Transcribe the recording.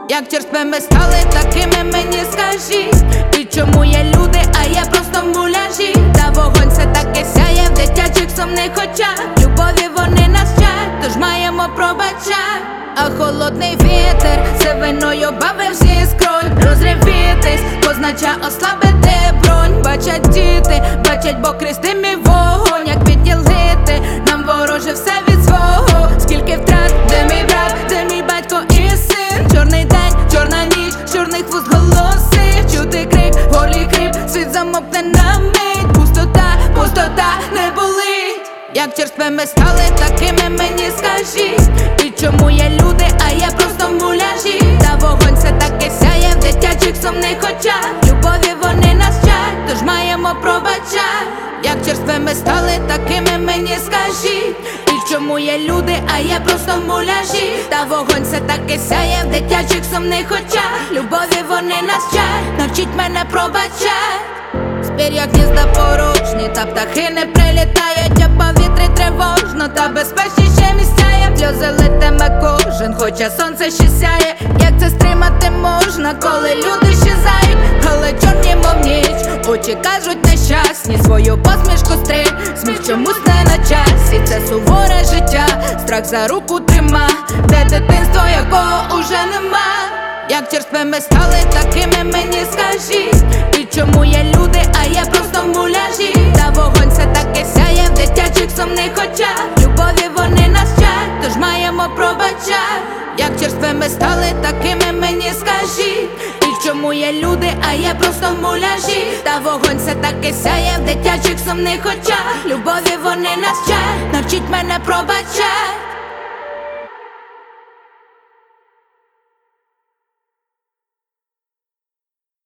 Як черствими стали, такими мені скажіть. І чому є люди, а я просто в муляжі. Та вогонь все таки сяє в дитячих сумних очах. Любові вони нас вчать, тож маємо пробачать. А холодний вітер сивиною бавив зі скронь. Розривітись, познача ослабити бронь. Бачать діти, бачать, бо крізь дим і вогонь. Як відділити, нам вороже все від свого. Скільки втрат, де мій брат, де мій батько і син. Чорний день, чорна ніч, чорних вуст голоси. Чути крик, в горлі хрип, світ замовкне на мить. Пустота, пустота не болить. Як черствими стали, такими мені скажіть. І чому є люди, а я просто в муляжі. Та вогонь все таки сяє в дитячих сумних очах. Любові вони нас вчать, тож маємо пробачать. Як черствими стали, такими мені скажіть. І чому є люди, а я просто в муляжі. Та вогонь все таки сяє в дитячих сумних очах. Любові вони нас вчать, навчіть мене пробачать. Спір, як гнізда порожні, та птахи не прилітають, а повітрі тривожно, та безпечніше місця є. Сльози литиме кожен, хоча сонце ще сяє. Як це стримати можна, коли люди щезають? Але чорні, мов ніч, очі кажуть нещасні. Свою посмішку стриг, сміх чомусь не на часі. Це суворе життя, страх за руку трима, де дитинство, якого уже нема. Як черствими стали, такими мені скажіть. І чому є люди, а я просто в муляжі. Та вогонь все таки сяє в дитячих сумних очах. Любові вони нас вчать, тож маємо пробачать. Як черствими стали, такими мені скажіть. І чому є люди, а я просто в муляжі. Та вогонь все таки сяє в дитячих сумних очах. Любові вони нас вчать, навчіть мене пробачать.